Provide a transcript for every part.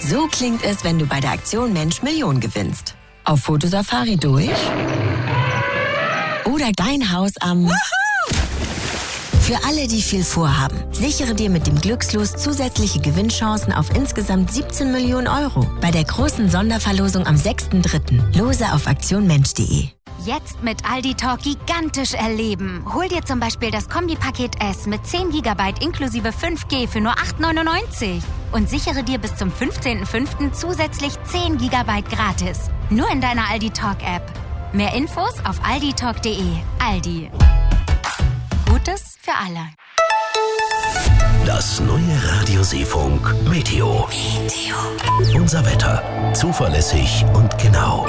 So klingt es, wenn du bei der Aktion Mensch Million gewinnst. Auf Fotosafari durch oder dein Haus am... Für alle, die viel vorhaben, sichere dir mit dem Glückslos zusätzliche Gewinnchancen auf insgesamt 17 Millionen Euro bei der großen Sonderverlosung am 6.3. Lose auf aktionmensch.de. Jetzt mit Aldi Talk gigantisch erleben. Hol dir zum Beispiel das Kombipaket S mit 10 GB inklusive 5G für nur 8,99 € und sichere dir bis zum 15.05. zusätzlich 10 GB gratis. Nur in deiner Aldi Talk App. Mehr Infos auf alditalk.de. Aldi. Gutes für alle. Das neue Radio Seefunk Meteo. Unser Wetter. Zuverlässig und genau.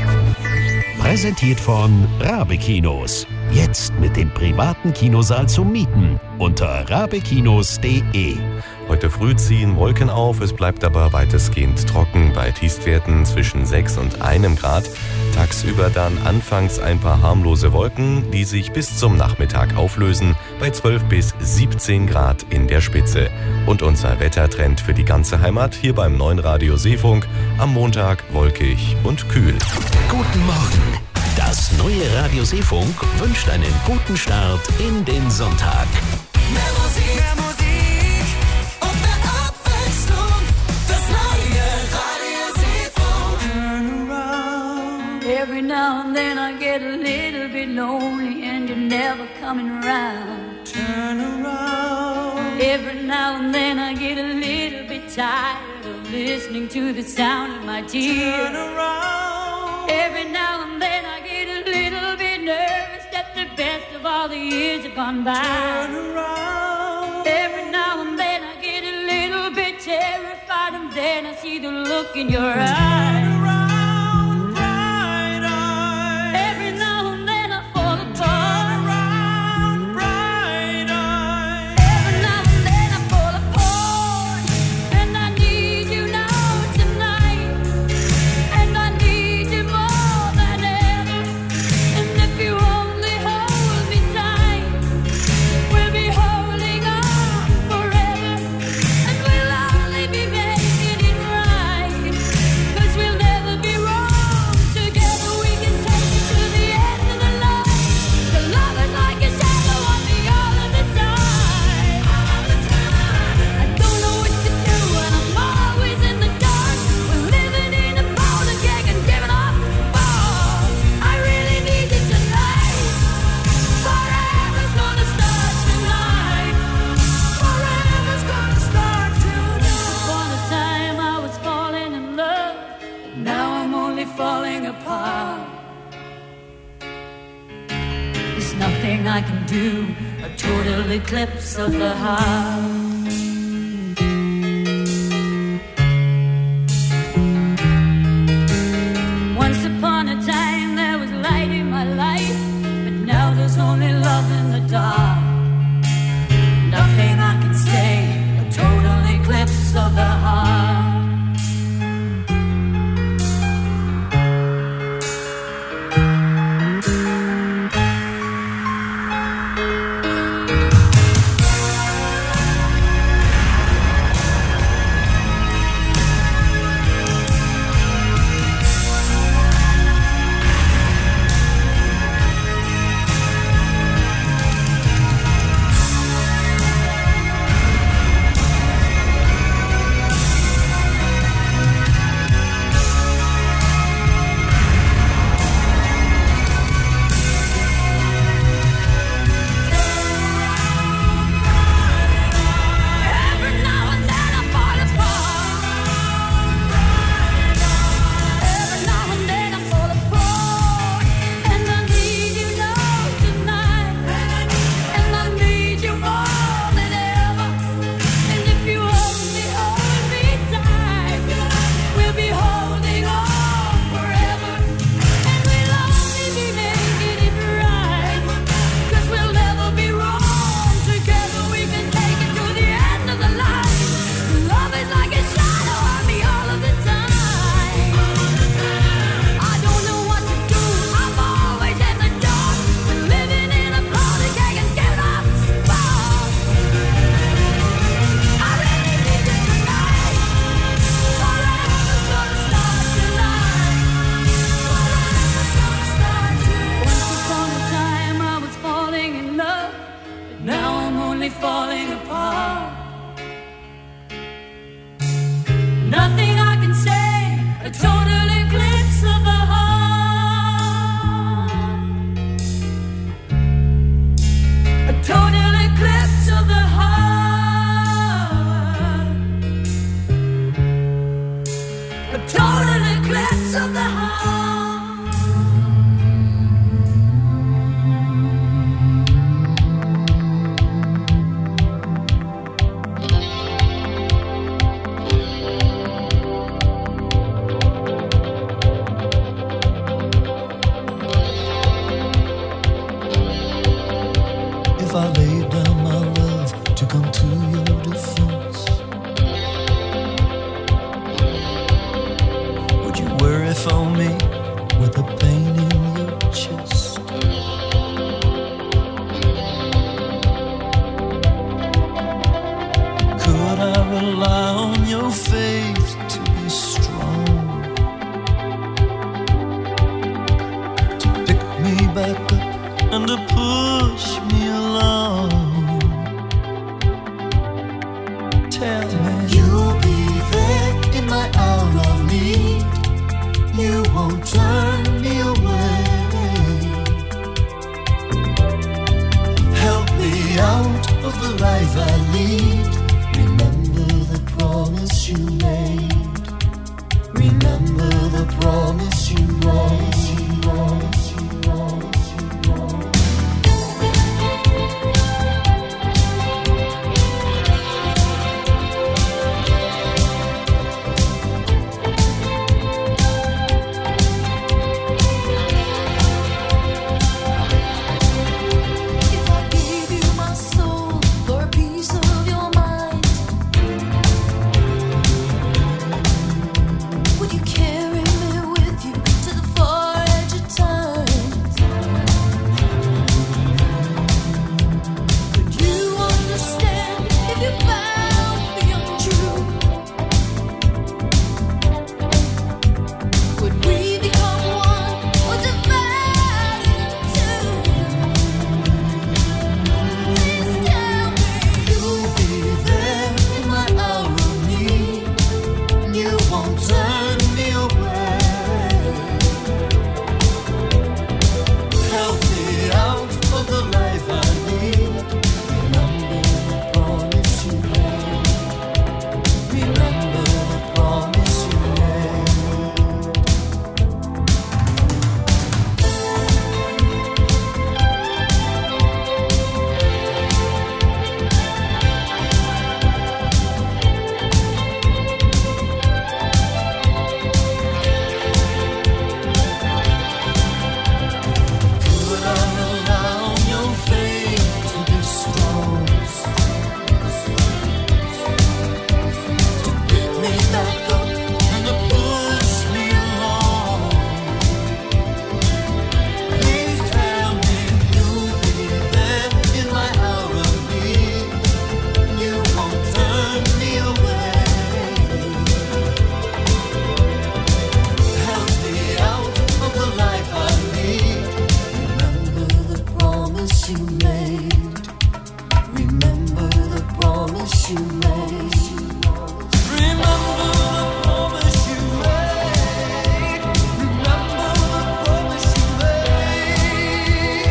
Präsentiert von Rabe Kinos. Jetzt mit dem privaten Kinosaal zum Mieten unter rabekinos.de. Heute früh ziehen Wolken auf, es bleibt aber weitestgehend trocken bei Tiefstwerten zwischen 6 und 1 Grad. Tagsüber dann anfangs ein paar harmlose Wolken, die sich bis zum Nachmittag auflösen bei 12 bis 17 Grad in der Spitze. Und unser Wettertrend für die ganze Heimat hier beim neuen Radio Seefunk am Montag wolkig und kühl. Guten Morgen. Das neue Radio Seefunk wünscht einen guten Start in den Sonntag. Mehr Musik und mehr Abwechslung. Das neue Radio Seefunk. Turn around. Every now and then I get a little bit lonely and you're never coming around. Turn around. Every now and then I get a little bit tired of listening to the sound of my tears. Turn around. Every now and then I get a little bit nervous that the best of all the years have gone by. Turn around. Every now and then I get a little bit terrified and then I see the look in your eyes. Turn around, bright eyes. Every now and then I fall apart. Turn around, bright eyes. Every now and then I fall apart. And I need you now tonight. And I need you more than ever. And if you only hold me tight, we'll be holding on forever. And we'll only be making it right. 'Cause we'll never be wrong. Together we can take it to the end of the line. The love is like a shadow on me all of the time. I don't know what to do and I'm always in the dark. We're living in a powder keg and giving off balls. I really need you tonight. Forever's gonna start tonight. Forever's gonna start tonight. Upon a time I was falling in love, but now I'm only falling apart. There's nothing I can do, a total eclipse of the heart. Once upon a time there was light in my life, but now there's only love in the dark. Nothing I can say, a total eclipse of the heart. Nothing I can say, a total eclipse of the heart. A total eclipse of the heart. A total eclipse of the heart. If I laid down my love to come to your defense, would you worry for me with the pain in your chest? Could I rely on your faith to be strong, to pick me back up and to push me along? Tell me you'll be there in my hour of need. You won't turn me away. Help me out of the life I lead. Remember the promise you made. Remember the promise you made. If I gave you my soul for a piece of your mind, would you carry me with you to the far edge of time? Could you understand if you found me untrue? Would we become one or divide in two? Please tell me you'll be there in my hour of need. You won't turn me away. Help me out of the life I need. Remember the promise you made. Remember the promise you made. Could I rely on your faith to be strong, to pick me back up and to push me along? Please tell me you'll be there in my hour of need. You won't turn me away. Help me out of the life I lead. Remember the promise you made. Remember the promise you made. Remember the promise you made. Remember the promise you made.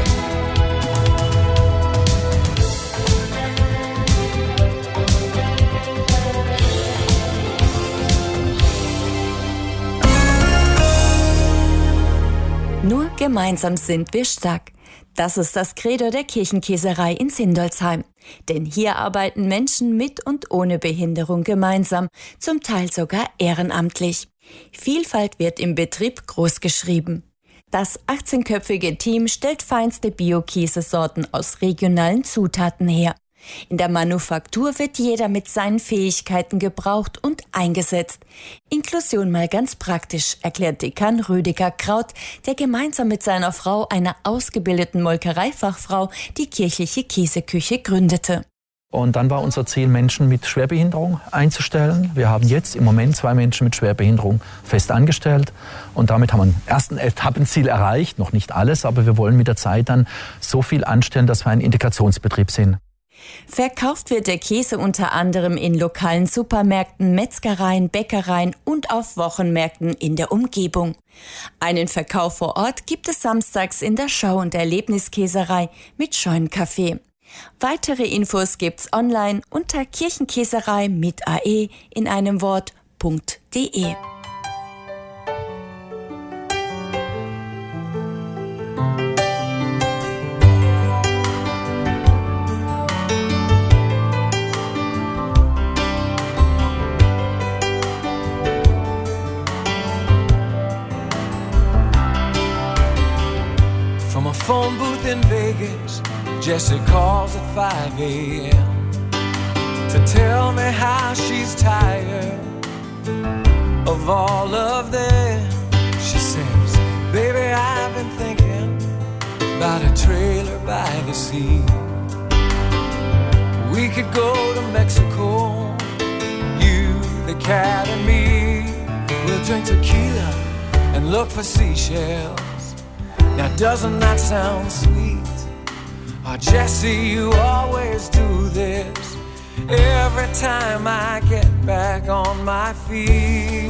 Nur gemeinsam sind wir stark. Das ist das Credo der Kirchenkäserei in Sindolsheim. Denn hier arbeiten Menschen mit und ohne Behinderung gemeinsam, zum Teil sogar ehrenamtlich. Vielfalt wird im Betrieb großgeschrieben. Das 18-köpfige Team stellt feinste Bio-Käsesorten aus regionalen Zutaten her. In der Manufaktur wird jeder mit seinen Fähigkeiten gebraucht und eingesetzt. Inklusion mal ganz praktisch, erklärt Dekan Rüdiger Kraut, der gemeinsam mit seiner Frau, einer ausgebildeten Molkereifachfrau, die kirchliche Käseküche gründete. Und dann war unser Ziel, Menschen mit Schwerbehinderung einzustellen. Wir haben jetzt im Moment 2 Menschen mit Schwerbehinderung fest angestellt. Und damit haben wir ein ersten Etappenziel erreicht. Noch nicht alles, aber wir wollen mit der Zeit dann so viel anstellen, dass wir ein Integrationsbetrieb sind. Verkauft wird der Käse unter anderem in lokalen Supermärkten, Metzgereien, Bäckereien und auf Wochenmärkten in der Umgebung. Einen Verkauf vor Ort gibt es samstags in der Schau- und Erlebniskäserei mit Scheunenkaffee. Weitere Infos gibt's online unter Kirchenkäserei mit AE in einem Wort.de. From a phone booth in Vegas, Jessie calls at 5 a.m. to tell me how she's tired of all of them. She says, baby, I've been thinking about a trailer by the sea. We could go to Mexico, you, the cat and me. We'll drink tequila and look for seashells. Now doesn't that sound sweet? Oh, Jessie, you always do this every time I get back on my feet.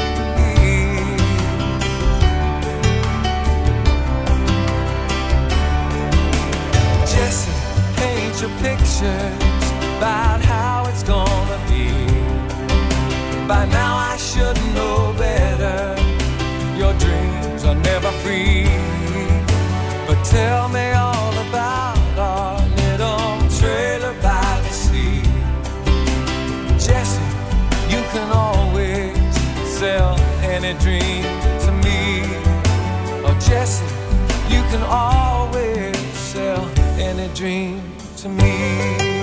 Jessie, paint your pictures about how it's gonna be. By now I should know better. Your dreams are never free. But tell me all about our little trailer by the sea. Jessie, you can always sell any dream to me. Oh, Jessie, you can always sell any dream to me.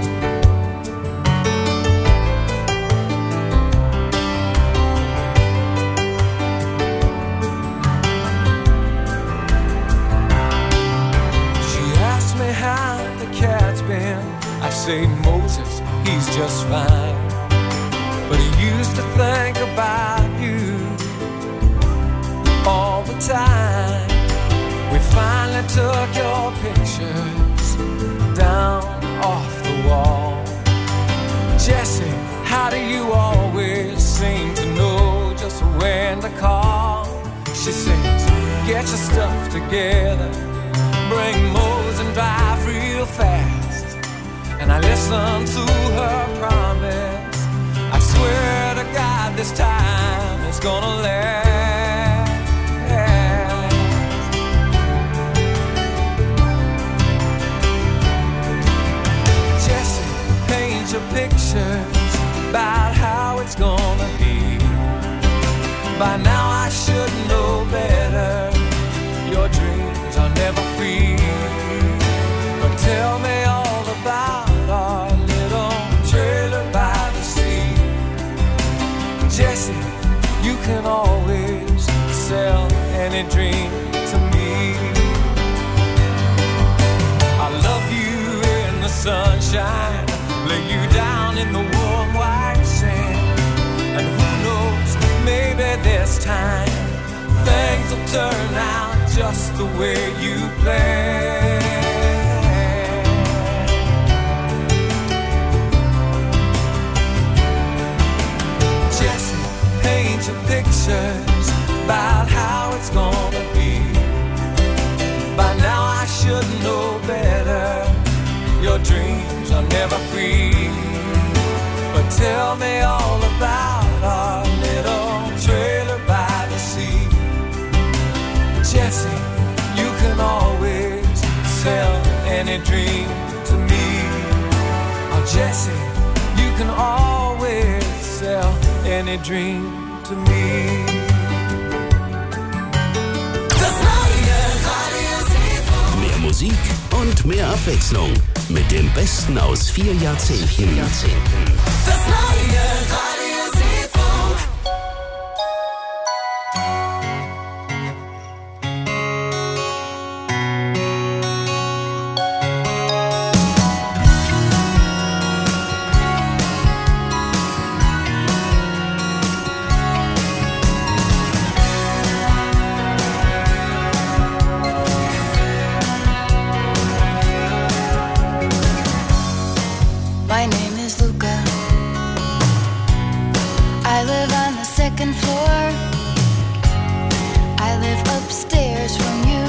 How the cat's been, I say Moses, he's just fine. But he used to think about you all the time. We finally took your pictures down off the wall. Jessie, how do you always seem to know just when to call? She says, get your stuff together, bring Mose and drive real fast. And I listen to her promise. I swear to God this time it's gonna last. Jessie, paint your pictures about how it's gonna be. By now I should know better. Your dreams are never free. But tell me all about our little trailer by the sea. Jessie, you can always sell any dream to me. I love you in the sunshine, lay you down in the warm white sand. And who knows, maybe this time things will turn out just the way you planned. Jessie, paint your pictures about how it's gonna be. By now I should know better. Your dreams are never free. But tell me all about our little trailer by the sea. Jessie, you can always sell any dream to me. Oh, Jessie, you can always sell any dream to me. Das neue Radio Seefunk. Mehr Musik und mehr Abwechslung mit dem Besten aus 4 Jahrzehnten. Das neue Radio Seefunk. second floor. I live upstairs from you.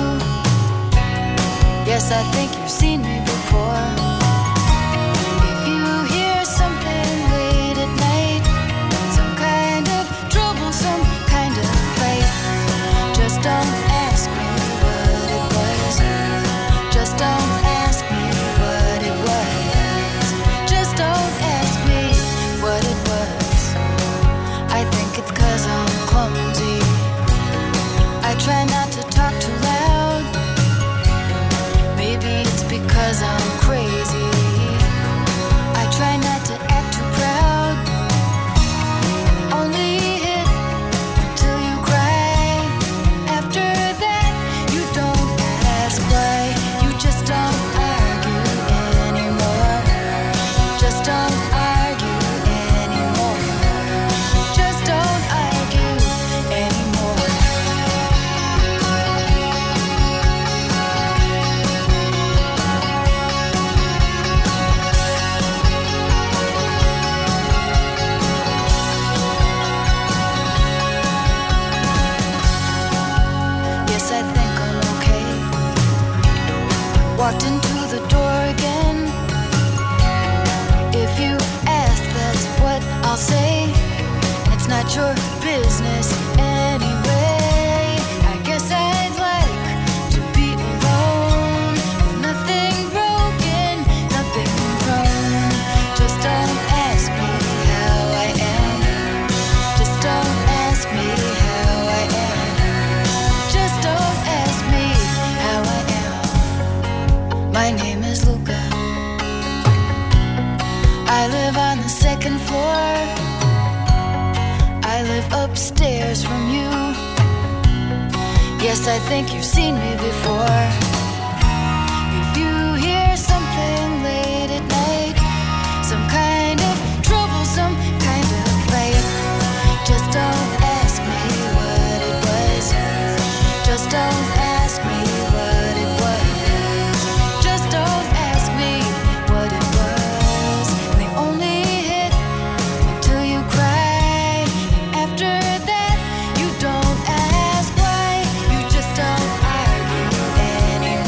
Yes, I think you've seen me before. If you hear something late at night, some kind of trouble, some kind of fight, just don't ask me what it was. Just don't ask me what it was. Just don't ask me what it was. I think it's 'cause I'm clumsy. I try not to talk too loud. Maybe it's because I'm crazy. I try not to act too proud. Only hit till you cry. After that, you don't ask why. You just don't argue anymore. Just don't argue anymore. Just don't argue anymore. Yes, I think I'm okay. Walked into the door again. If you ask, that's what I'll say. It's not your business anyway. I guess I'd like to be alone. Nothing broken, nothing wrong. Just don't ask me how I am. Just don't ask me how I am. Just don't ask me how I am. My name is Luca. I live on the second floor. I live upstairs from you. Yes, I think you've seen me before. If you hear something late at night, some kind of trouble, some kind of fight, just don't ask me what it was. Just don't ask me what it was. Just don't ask me what it was. They only hit until you cry. After that, you don't ask why. You just don't argue anymore.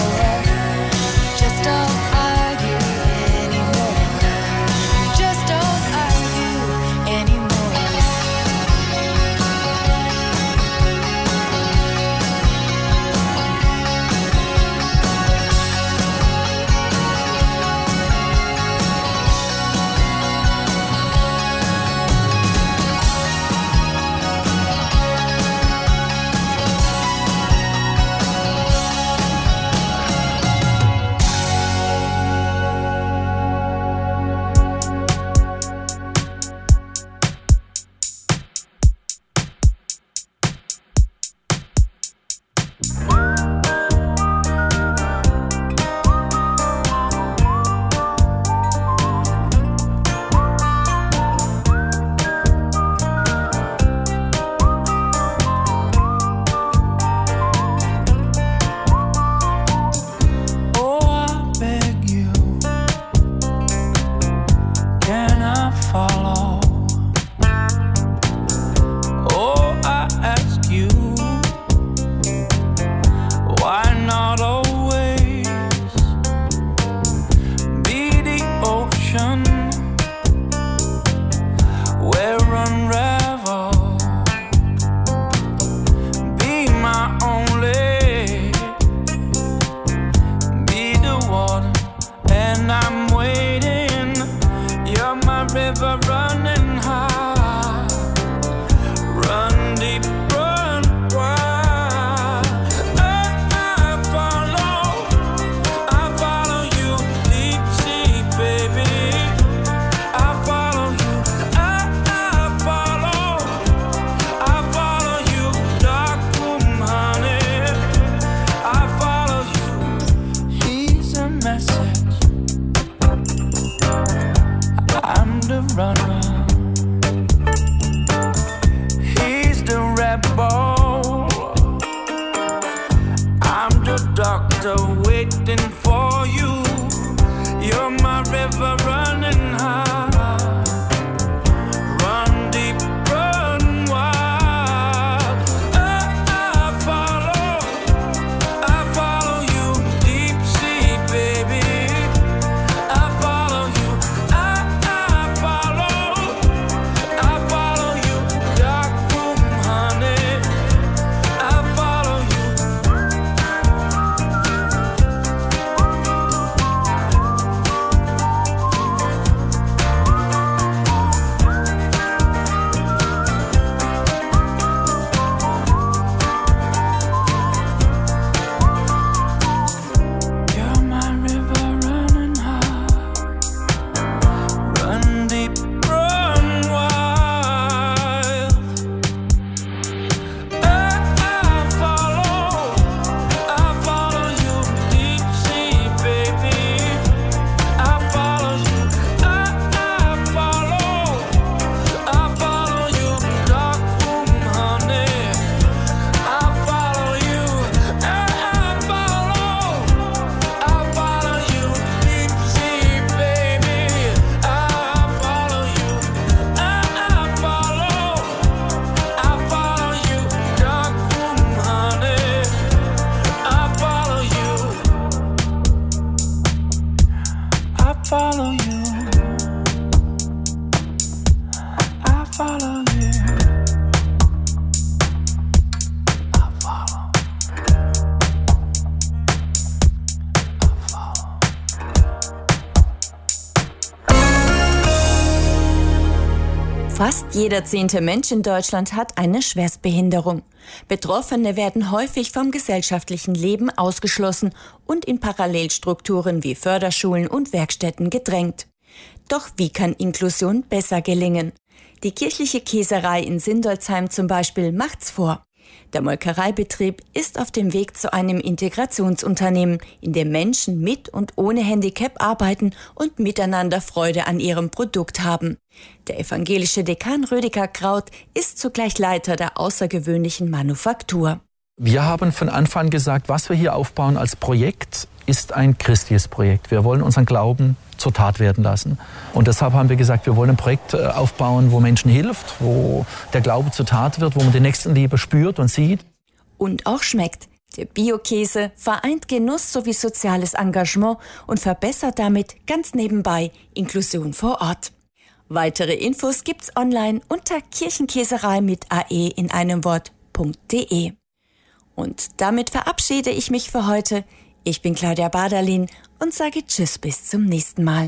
Jeder 10. Mensch in Deutschland hat eine Schwerstbehinderung. Betroffene werden häufig vom gesellschaftlichen Leben ausgeschlossen und in Parallelstrukturen wie Förderschulen und Werkstätten gedrängt. Doch wie kann Inklusion besser gelingen? Die kirchliche Käserei in Sindolzheim zum Beispiel macht's vor. Der Molkereibetrieb ist auf dem Weg zu einem Integrationsunternehmen, in dem Menschen mit und ohne Handicap arbeiten und miteinander Freude an ihrem Produkt haben. Der evangelische Dekan Rüdiger Kraut ist zugleich Leiter der außergewöhnlichen Manufaktur. Wir haben von Anfang an gesagt, was wir hier aufbauen als Projekt, ist ein christliches Projekt. Wir wollen unseren Glauben zur Tat werden lassen. Und deshalb haben wir gesagt, wir wollen ein Projekt aufbauen, wo Menschen hilft, wo der Glaube zur Tat wird, wo man die Nächstenliebe spürt und sieht. Und auch schmeckt. Der Bio-Käse vereint Genuss sowie soziales Engagement und verbessert damit ganz nebenbei Inklusion vor Ort. Weitere Infos gibt's online unter Kirchenkäserei mit AE in einem Wort.de. Und damit verabschiede ich mich für heute. Ich bin Claudia Baderlin und sage Tschüss bis zum nächsten Mal.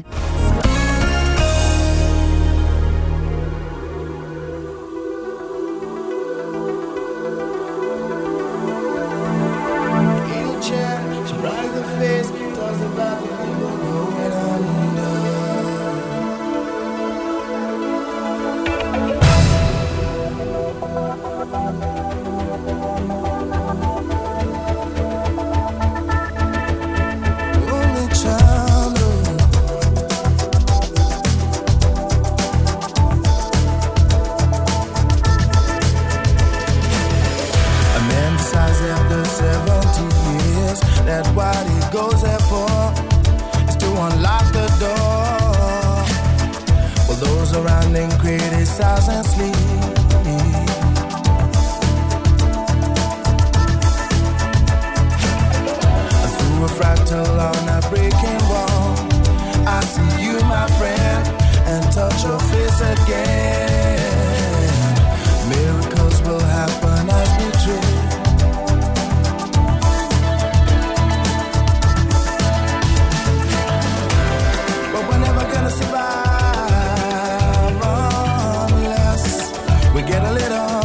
That what he goes there for is to unlock the door. While those around him criticize and sleep. And through a fractal on a breaking wall, I see you, my friend, and touch your face again. Miracles will happen as we dream. Survive unless we get a little